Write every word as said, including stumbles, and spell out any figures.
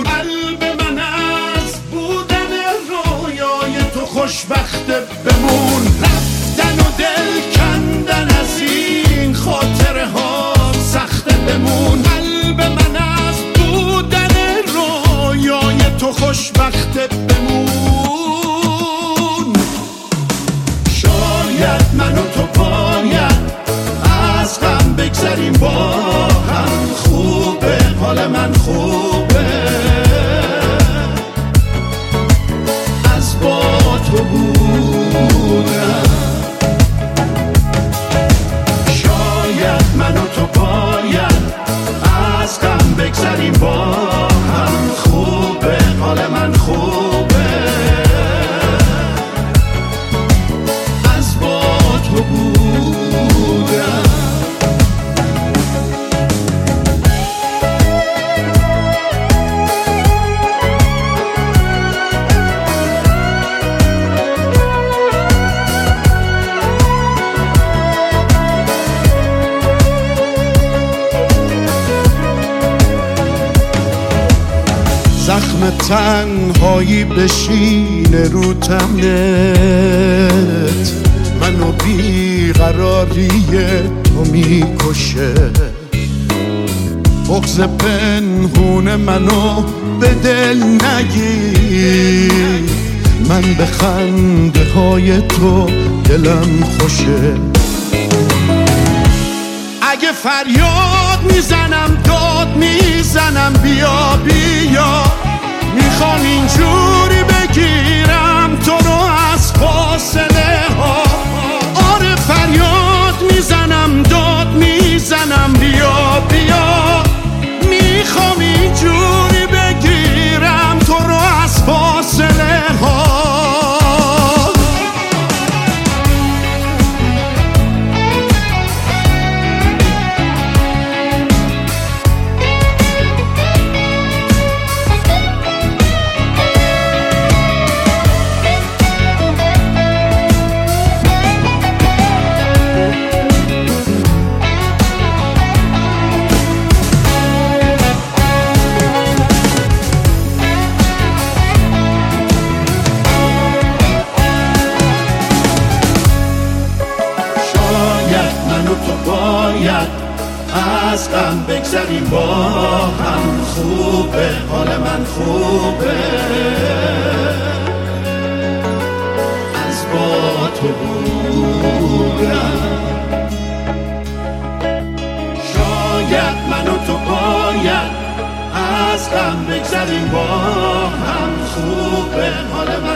بمون. قلب من از بودن رویای تو خوشبخت بمون. رفتن و دل کندن از این خاطره ها سخت بمون. قلب من از بودن رویای تو خوشبخت بمون. شاید من و تو باید از غم بگذریم با هم. خوبه حال من خوبه از با تو بودم. شاید من و تو باید از غم بگذریم با هم. خوبه حال من خوبه از با تو بودم. زخم تنهایی بشینه رو تنت. منو بیقراری تو میکشه. بغض پنهون منو به دل نگیر. من به خنده های تو دلم خوشه. اگه فریاد میزنم داد میزنم بیا بیا. میخوام اینجوری بگیرم تو رو از فاصله ها. آره فریاد میزنم داد میزنم بیا بیا. میخوام اینجوری بگیرم تو رو از فاصله ها. از غم بگذریم با هم. خوبه حال من خوبه از با تو بودم. شاید من و تو باید از غم بگذریم با هم. خوبه حال من